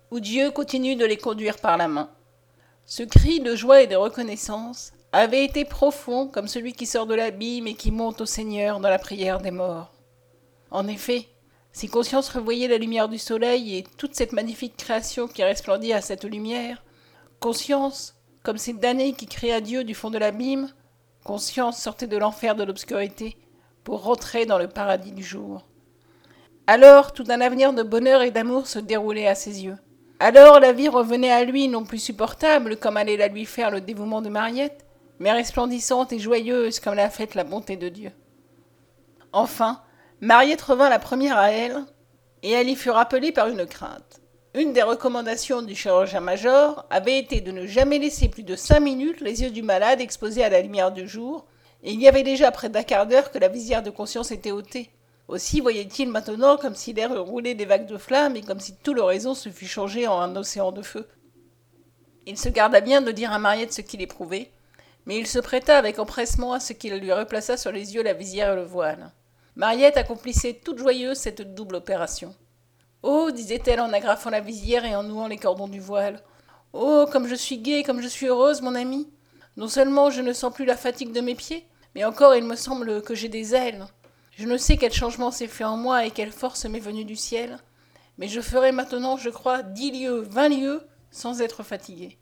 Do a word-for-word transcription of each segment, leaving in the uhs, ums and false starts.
où Dieu continue de les conduire par la main. Ce cri de joie et de reconnaissance avait été profond comme celui qui sort de l'abîme et qui monte au Seigneur dans la prière des morts. En effet, si Conscience revoyait la lumière du soleil et toute cette magnifique création qui resplendit à cette lumière, Conscience, comme ces damnés qui crient à Dieu du fond de l'abîme, Conscience sortait de l'enfer de l'obscurité pour rentrer dans le paradis du jour. Alors tout un avenir de bonheur et d'amour se déroulait à ses yeux. Alors la vie revenait à lui non plus supportable comme allait la lui faire le dévouement de Mariette, mais resplendissante et joyeuse comme l'a faite la bonté de Dieu. Enfin, Mariette revint la première à elle, et elle y fut rappelée par une crainte. Une des recommandations du chirurgien-major avait été de ne jamais laisser plus de cinq minutes les yeux du malade exposés à la lumière du jour, et il y avait déjà près d'un quart d'heure que la visière de Conscience était ôtée. Aussi voyait-il maintenant comme si l'air roulait des vagues de flammes et comme si tout l'horizon se fût changé en un océan de feu. Il se garda bien de dire à Mariette ce qu'il éprouvait, mais il se prêta avec empressement à ce qu'il lui replaçât sur les yeux la visière et le voile. Mariette accomplissait toute joyeuse cette double opération. « Oh, disait-elle en agrafant la visière et en nouant les cordons du voile. Oh, comme je suis gaie, comme je suis heureuse, mon ami. Non seulement je ne sens plus la fatigue de mes pieds, mais encore il me semble que j'ai des ailes. Je ne sais quel changement s'est fait en moi et quelle force m'est venue du ciel, mais je ferai maintenant, je crois, dix lieues, vingt lieues, sans être fatiguée.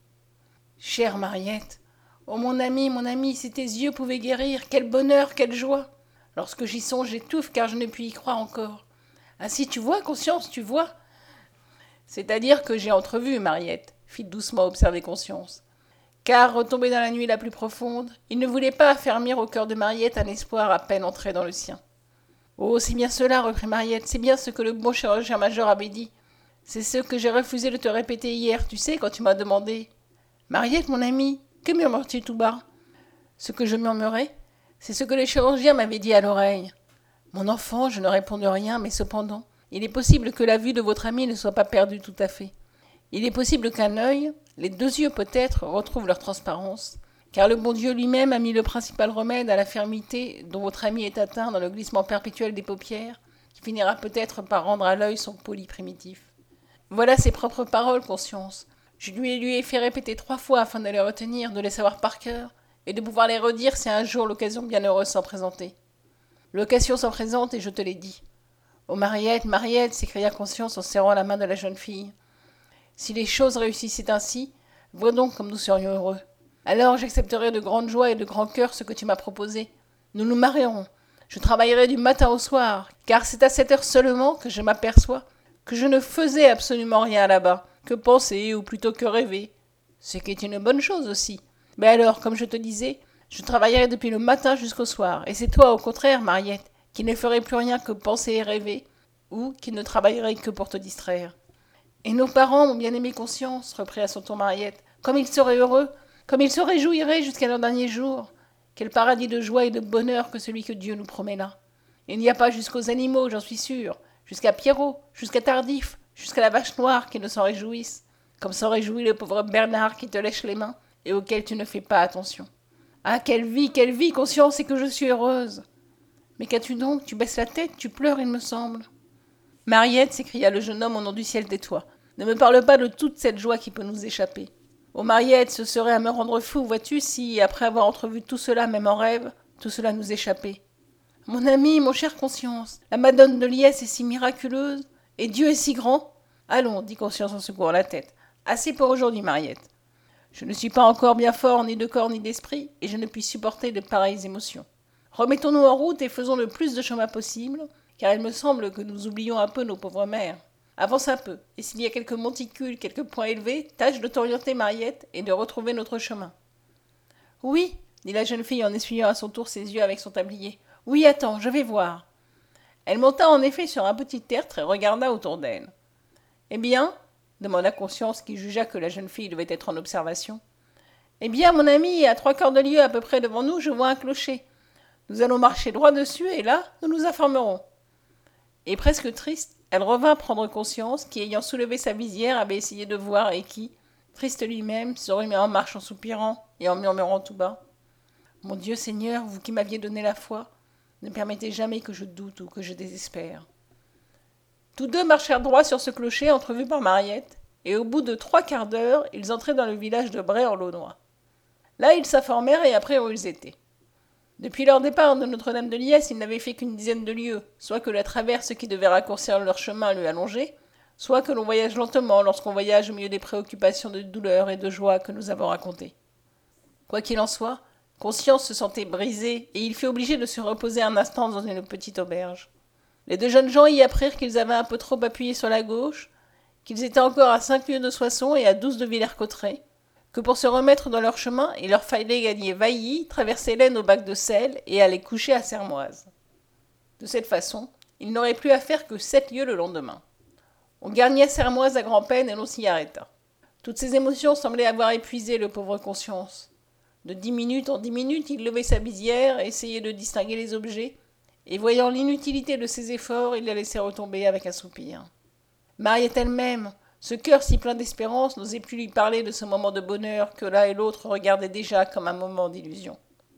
Chère Mariette, oh mon ami, mon ami, si tes yeux pouvaient guérir, quel bonheur, quelle joie. Lorsque j'y songe, j'étouffe, car je ne puis y croire encore. Ah si, tu vois, Conscience, tu vois. C'est-à-dire que j'ai entrevu, Mariette, fit doucement observer Conscience. Car, retombé dans la nuit la plus profonde, il ne voulait pas affermir au cœur de Mariette un espoir à peine entré dans le sien. Oh, c'est bien cela, reprit Mariette, c'est bien ce que le bon chirurgien-major avait dit. C'est ce que j'ai refusé de te répéter hier, tu sais, quand tu m'as demandé. Mariette, mon amie, que murmures-tu tout bas? Ce que je murmurais, c'est ce que le chirurgien m'avait dit à l'oreille. Mon enfant, je ne réponds de rien, mais cependant, il est possible que la vue de votre ami ne soit pas perdue tout à fait. Il est possible qu'un œil, les deux yeux peut-être, retrouvent leur transparence, car le bon Dieu lui-même a mis le principal remède à l'infirmité dont votre ami est atteint dans le glissement perpétuel des paupières, qui finira peut-être par rendre à l'œil son poli primitif. Voilà ses propres paroles, Conscience. Je lui, lui ai fait répéter trois fois afin de les retenir, de les savoir par cœur, et de pouvoir les redire si un jour l'occasion bienheureuse s'en présentait. L'occasion s'en présente et je te l'ai dit. Oh Mariette, Mariette, s'écria Conscience en serrant la main de la jeune fille. Si les choses réussissaient ainsi, vois donc comme nous serions heureux. Alors j'accepterai de grande joie et de grand cœur ce que tu m'as proposé. Nous nous marierons. Je travaillerai du matin au soir, car c'est à cette heure seulement que je m'aperçois que je ne faisais absolument rien là-bas, que penser ou plutôt que rêver. Ce qui est une bonne chose aussi. Mais alors, comme je te disais, je travaillerai depuis le matin jusqu'au soir, et c'est toi, au contraire, Mariette, qui ne ferais plus rien que penser et rêver, ou qui ne travaillerais que pour te distraire. Et nos parents, mon bien-aimé Conscience, reprit à son tour Mariette, comme ils seraient heureux, comme ils se réjouiraient jusqu'à leur dernier jour. Quel paradis de joie et de bonheur que celui que Dieu nous promet là. Il n'y a pas jusqu'aux animaux, j'en suis sûre, jusqu'à Pierrot, jusqu'à Tardif, jusqu'à la vache noire qui ne s'en réjouissent, comme s'en réjouit le pauvre Bernard qui te lèche les mains et auquel tu ne fais pas attention. Ah, quelle vie, quelle vie, Conscience, et que je suis heureuse. Mais qu'as-tu donc? Tu baisses la tête, tu pleures, il me semble. Mariette, s'écria le jeune homme au nom du ciel des toits, ne me parle pas de toute cette joie qui peut nous échapper. Oh Mariette, ce serait à me rendre fou, vois-tu, si, après avoir entrevu tout cela, même en rêve, tout cela nous échappait. Mon ami, mon cher Conscience, la Madone de Liesse est si miraculeuse, et Dieu est si grand. Allons, dit Conscience en secouant la tête. Assez pour aujourd'hui, Mariette. Je ne suis pas encore bien fort ni de corps ni d'esprit, et je ne puis supporter de pareilles émotions. Remettons-nous en route et faisons le plus de chemin possible, car il me semble que nous oublions un peu nos pauvres mères. Avance un peu, et s'il y a quelques monticules, quelques points élevés, tâche de t'orienter, Mariette, et de retrouver notre chemin. Oui, dit la jeune fille en essuyant à son tour ses yeux avec son tablier. Oui, attends, je vais voir. Elle monta en effet sur un petit tertre et regarda autour d'elle. Eh bien, demanda Conscience qui jugea que la jeune fille devait être en observation. Eh bien, mon ami, à trois quarts de lieue à peu près devant nous, je vois un clocher. Nous allons marcher droit dessus, et là, nous nous informerons. Et presque triste, elle revint prendre Conscience, qui, ayant soulevé sa visière, avait essayé de voir, et qui, triste lui-même, se remet en marche en soupirant et en murmurant tout bas. Mon Dieu Seigneur, vous qui m'aviez donné la foi, ne permettez jamais que je doute ou que je désespère. Tous deux marchèrent droit sur ce clocher entrevu par Mariette, et au bout de trois quarts d'heure, ils entraient dans le village de Bray-en-Launois. Là, ils s'informèrent et apprirent où ils étaient. Depuis leur départ de Notre-Dame-de-Liesse, ils n'avaient fait qu'une dizaine de lieues, soit que la traverse qui devait raccourcir leur chemin lui allongeait, soit que l'on voyage lentement lorsqu'on voyage au milieu des préoccupations de douleur et de joie que nous avons racontées. Quoi qu'il en soit, Conscience se sentait brisée et il fut obligé de se reposer un instant dans une petite auberge. Les deux jeunes gens y apprirent qu'ils avaient un peu trop appuyé sur la gauche, qu'ils étaient encore à cinq lieues de Soissons et à douze de Villers-Cotterêts, que pour se remettre dans leur chemin, il leur fallait gagner Vailly, traverser l'Aisne au bac de sel et aller coucher à Sermoise. De cette façon, ils n'auraient plus à faire que sept lieues le lendemain. On gagnait Sermoise à grand-peine et l'on s'y arrêta. Toutes ces émotions semblaient avoir épuisé le pauvre Conscience. De dix minutes en dix minutes, il levait sa visière, essayait de distinguer les objets, et voyant l'inutilité de ses efforts, il la laissait retomber avec un soupir. Mariette elle-même, ce cœur si plein d'espérance, n'osait plus lui parler de ce moment de bonheur que l'un et l'autre regardaient déjà comme un moment d'illusion.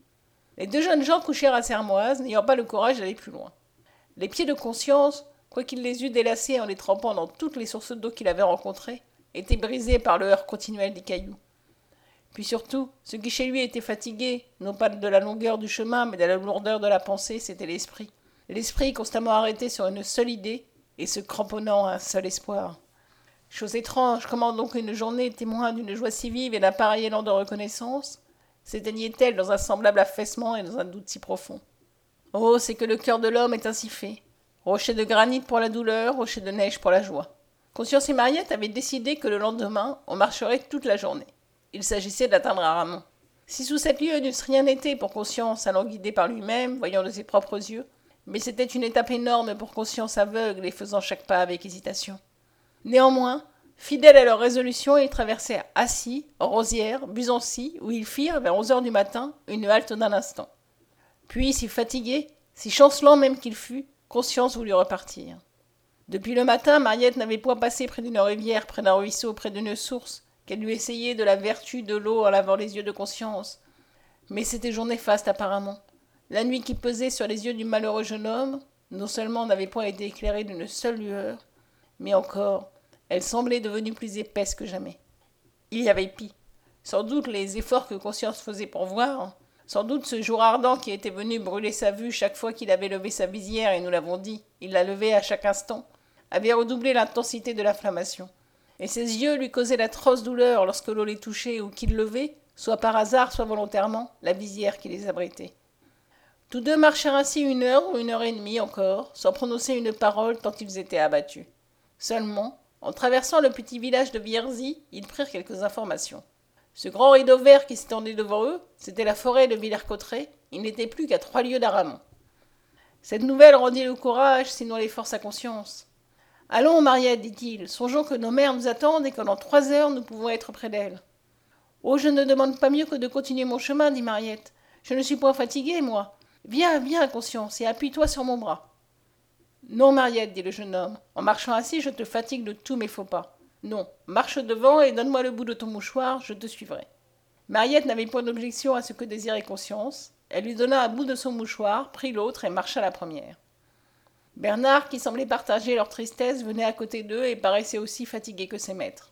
Les deux jeunes gens couchèrent à Sermoise, n'ayant pas le courage d'aller plus loin. Les pieds de Conscience, quoiqu'il les eût délacés en les trempant dans toutes les sources d'eau qu'il avait rencontrées, étaient brisés par le heurt continuel des cailloux. Puis surtout, ce qui chez lui était fatigué, non pas de la longueur du chemin, mais de la lourdeur de la pensée, c'était l'esprit. L'esprit constamment arrêté sur une seule idée et se cramponnant à un seul espoir. Chose étrange, comment donc une journée témoin d'une joie si vive et d'un pareil élan de reconnaissance s'éteignait-elle dans un semblable affaissement et dans un doute si profond? Oh, c'est que le cœur de l'homme est ainsi fait. Rocher de granit pour la douleur, rocher de neige pour la joie. Conscience et Mariette avaient décidé que le lendemain, on marcherait toute la journée. Il s'agissait d'atteindre Aramon. Six ou sept lieues n'eussent rien été pour Conscience, allant guidé par lui-même, voyant de ses propres yeux, mais c'était une étape énorme pour Conscience aveugle et faisant chaque pas avec hésitation. Néanmoins, fidèles à leur résolution, ils traversèrent Assy, Rosières, Busancy, où ils firent, vers onze heures du matin, une halte d'un instant. Puis, si fatigué, si chancelant même qu'il fût, Conscience voulut repartir. Depuis le matin, Mariette n'avait point passé près d'une rivière, près d'un ruisseau, près d'une source, qu'elle eût essayé de la vertu de l'eau en lavant les yeux de Conscience. Mais c'était jour néfaste apparemment. La nuit qui pesait sur les yeux du malheureux jeune homme, non seulement n'avait point été éclairée d'une seule lueur, mais encore, elle semblait devenue plus épaisse que jamais. Il y avait pis. Sans doute les efforts que Conscience faisait pour voir, sans doute ce jour ardent qui était venu brûler sa vue chaque fois qu'il avait levé sa visière, et nous l'avons dit, il la levait à chaque instant, avait redoublé l'intensité de l'inflammation. Et ses yeux lui causaient d'atroces douleurs lorsque l'eau les touchait ou qu'il levait, soit par hasard, soit volontairement, la visière qui les abritait. Tous deux marchèrent ainsi une heure ou une heure et demie encore, sans prononcer une parole tant ils étaient abattus. Seulement, en traversant le petit village de Vierzy, ils prirent quelques informations. Ce grand rideau vert qui s'étendait devant eux, c'était la forêt de Villers-Cotterêts, il n'était plus qu'à trois lieues d'Aramon. Cette nouvelle rendit le courage, sinon les forces à Conscience. « Allons, Mariette, dit-il, songeons que nos mères nous attendent et que dans trois heures nous pouvons être près d'elles. »« Oh, je ne demande pas mieux que de continuer mon chemin, dit Mariette. Je ne suis point fatiguée, moi. Viens, viens, Conscience, et appuie-toi sur mon bras. »« Non, Mariette, dit le jeune homme, en marchant ainsi, je te fatigue de tous mes faux pas. Non, marche devant et donne-moi le bout de ton mouchoir, je te suivrai. » Mariette n'avait point d'objection à ce que désirait Conscience. Elle lui donna un bout de son mouchoir, prit l'autre et marcha la première. Bernard, qui semblait partager leur tristesse, venait à côté d'eux et paraissait aussi fatigué que ses maîtres.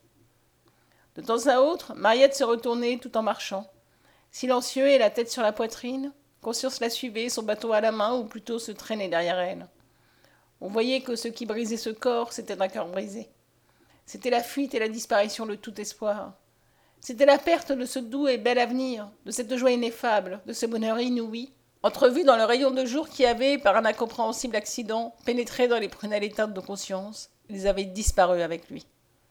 De temps à autre, Mariette se retournait tout en marchant. Silencieux et la tête sur la poitrine, Conscience la suivait, son bâton à la main, ou plutôt se traînait derrière elle. On voyait que ce qui brisait ce corps, c'était un cœur brisé. C'était la fuite et la disparition de tout espoir. C'était la perte de ce doux et bel avenir, de cette joie ineffable, de ce bonheur inouï, entrevu dans le rayon de jour qui avait, par un incompréhensible accident, pénétré dans les prunelles éteintes de Conscience. Ils avaient disparu avec lui.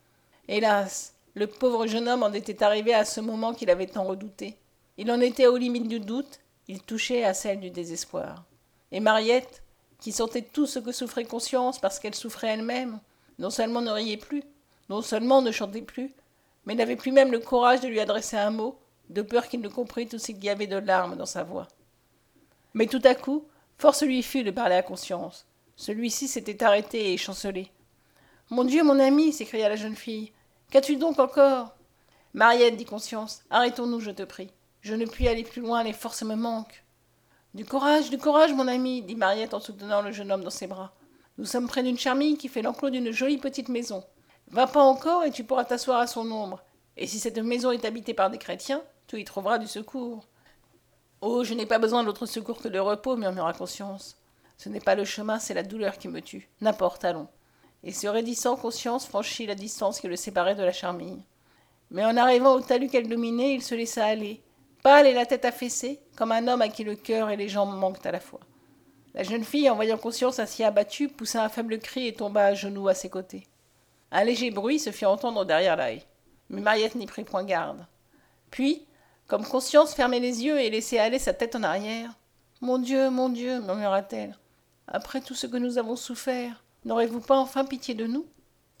Hélas, le pauvre jeune homme en était arrivé à ce moment qu'il avait tant redouté. Il en était aux limites du doute, il touchait à celle du désespoir. Et Mariette, qui sentait tout ce que souffrait Conscience parce qu'elle souffrait elle-même, non seulement ne riait plus, non seulement ne chantait plus, mais n'avait plus même le courage de lui adresser un mot, de peur qu'il ne comprît tout ce qu'il y avait de larmes dans sa voix. Mais tout à coup, force lui fut de parler à Conscience. Celui-ci s'était arrêté et chancelé. « Mon Dieu, mon ami !» s'écria la jeune fille. « Qu'as-tu donc encore ?»« Mariette, dit Conscience, arrêtons-nous, je te prie. Je ne puis aller plus loin, les forces me manquent. »« Du courage, du courage, mon ami !» dit Mariette en soutenant le jeune homme dans ses bras. « Nous sommes près d'une charmille qui fait l'enclos d'une jolie petite maison. Va pas encore et tu pourras t'asseoir à son ombre. Et si cette maison est habitée par des chrétiens, tu y trouveras du secours. Oh, je n'ai pas besoin d'autre secours que de repos, murmura Conscience. Ce n'est pas le chemin, c'est la douleur qui me tue. N'importe, allons. Et se raidissant, Conscience franchit la distance qui le séparait de la charmille. Mais en arrivant au talus qu'elle dominait, il se laissa aller, pâle et la tête affaissée, comme un homme à qui le cœur et les jambes manquent à la fois. La jeune fille, en voyant Conscience ainsi abattue, poussa un faible cri et tomba à genoux à ses côtés. Un léger bruit se fit entendre derrière la haie. Mais Mariette n'y prit point garde. Puis, comme Conscience fermait les yeux et laissait aller sa tête en arrière, « Mon Dieu, mon Dieu, murmura-t-elle, après tout ce que nous avons souffert, n'aurez-vous pas enfin pitié de nous ?»